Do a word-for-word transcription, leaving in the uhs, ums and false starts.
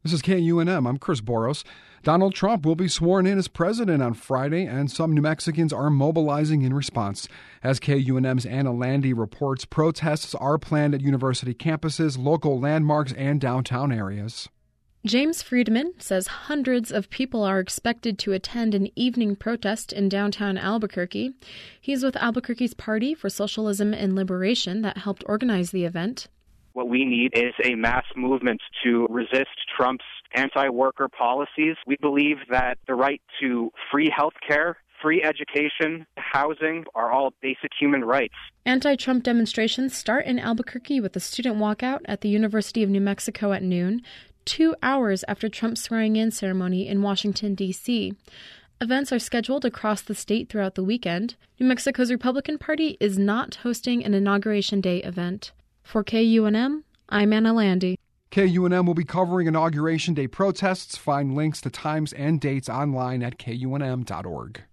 This is K U N M. I'm Chris Boros. Donald Trump will be sworn in as president on Friday, and some New Mexicans are mobilizing in response. As K U N M's Anna Landy reports, protests are planned at university campuses, local landmarks, and downtown areas. James Friedman says hundreds of people are expected to attend an evening protest in downtown Albuquerque. He's with Albuquerque's Party for Socialism and Liberation that helped organize the event. What we need is a mass movement to resist Trump's anti-worker policies. We believe that the right to free health care, free education, housing are all basic human rights. Anti-Trump demonstrations start in Albuquerque with a student walkout at the University of New Mexico at noon, two hours after Trump's swearing-in ceremony in Washington, D C Events are scheduled across the state throughout the weekend. New Mexico's Republican Party is not hosting an Inauguration Day event. For K U N M, I'm Anna Landy. K U N M will be covering Inauguration Day protests. Find links to times and dates online at K U N M dot org.